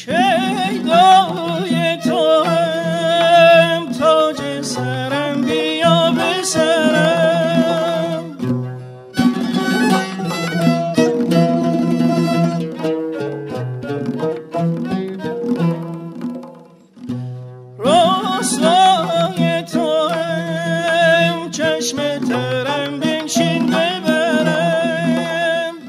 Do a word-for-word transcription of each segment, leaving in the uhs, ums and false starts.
شیدای تو هم تاج سرم بیا به سرم رسوای تو هم چشم ترم بنشین ببرم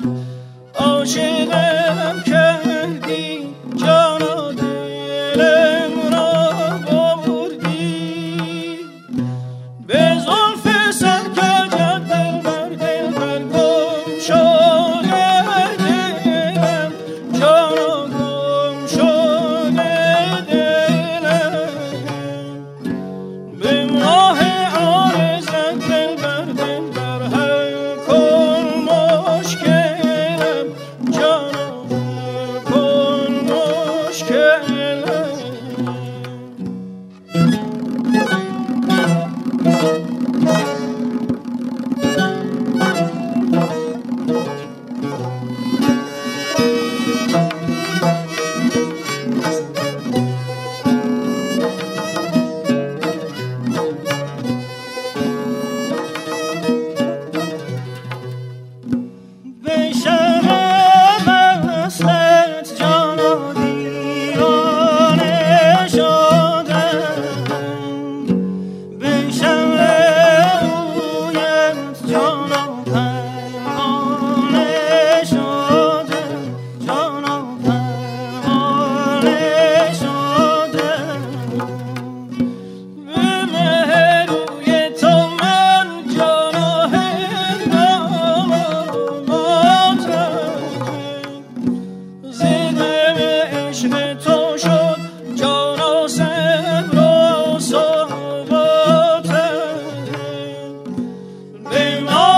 عاشقم کردی جان و دلم را بردی به زلف سرکجت دلبر دلبر گم شده دلم جان و گم شده دلم به ماه عارضت دلبر دلبر حل کن مشکلم جان حل کن مشکلم به شب وصلت جان و دیوانه شدم به شب رویت جان و پروانه شدم جان و پروانه شدم به مهر روی تو من جان و زدم عشق تو شد جان و صبر و ثباتم به ما